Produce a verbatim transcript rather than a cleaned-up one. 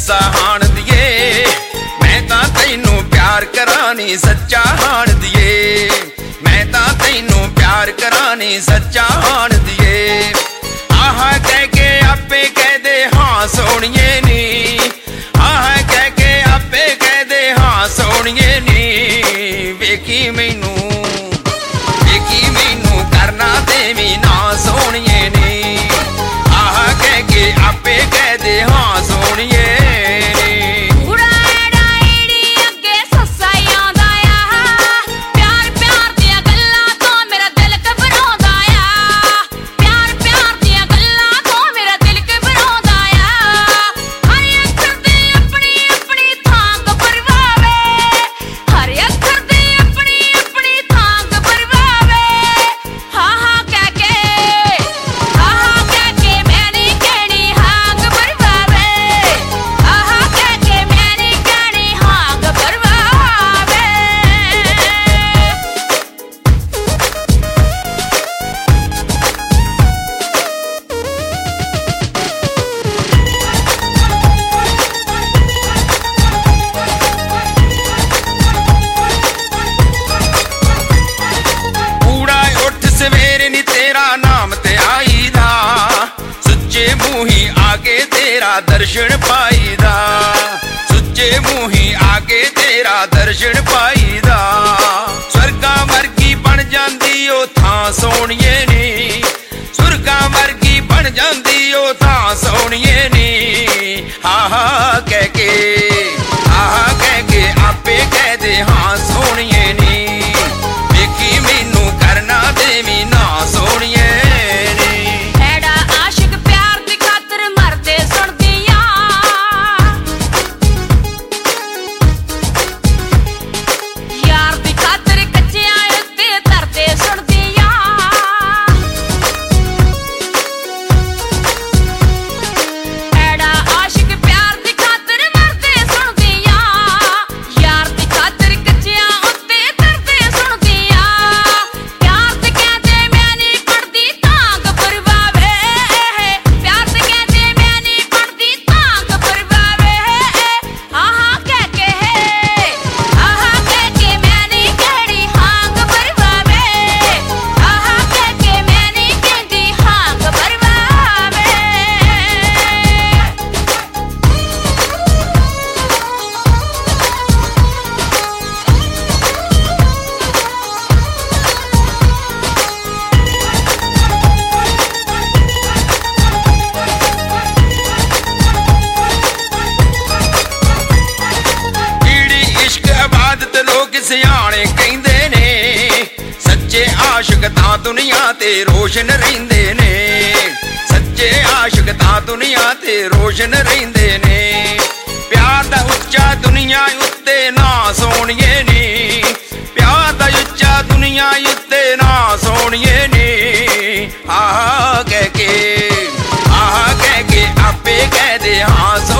ਹਿੱਸਾ ਹਾਣ ਦੀਏ, ਮੈਂ ਤਾਂ ਤੈਨੂੰ ਪਿਆਰ ਕਰਾਂ ਨੀ ਸੱਚਾ ਹਾਣ ਦੀਏ, ਮੈਂ ਤਾਂ ਤੈਨੂੰ ਪਿਆਰ ਕਰਾਂ ਨੀ ਸੱਚਾ ਹਾਣ ਦੀਏ। ਆਹ ਕਹਿ ਕੇ ਆਪੇ ਕਹਦੇ ਹਾਂ ਸੋਹਣੀਏ ਨੀ, ਆਹ ਕਹਿ ਕੇ ਆਪੇ ਕਹਦੇ ਹਾਂ ਸੋਹਣੀਏ ਨੀ। ਵੇਖੀ ਮੈਨੂੰ ਵੇਖੀ ਮੈਨੂੰ ਕਰਨਾ ਦੇਵੀਂ ਨਾ ਸੋਹਣੀਏ ਨੀ, ਆਹ ਕਹਿ ਕੇ ਆਪੇ ਕਹਦੇ ਹਾਂ ਸੋਹਣੀਏ ਨੀ। तेरा दर्शन पाईदा, सुच्चे मुही आके तेरा दर्शन पाईदा। स्वर्गा वर्गी बन जांदी ओ थां सोहणीए नी, स्वर्गा वर्गी बन जांदी ओ थां सोहणीए नी। हा हा कह के आहा कह के आपे कह दे हाँ सोहणीए नी। वेखी मैनू करना देवी ना सोहणीए नी। सियाणे कहंदे ने सच्चे आशिक तां दुनिया ते रोशन रहिंदे ने, सच्चे आशिक तां दुनिया ते रोशन रहिंदे ने। प्यार दा उच्चा दुनिया उत्ते ना सोहणीए नी, प्यार दा उच्चा दुनिया उत्ते ना सोहणीए नी। आहा कह के आहा कह के आपे कह दे हाँ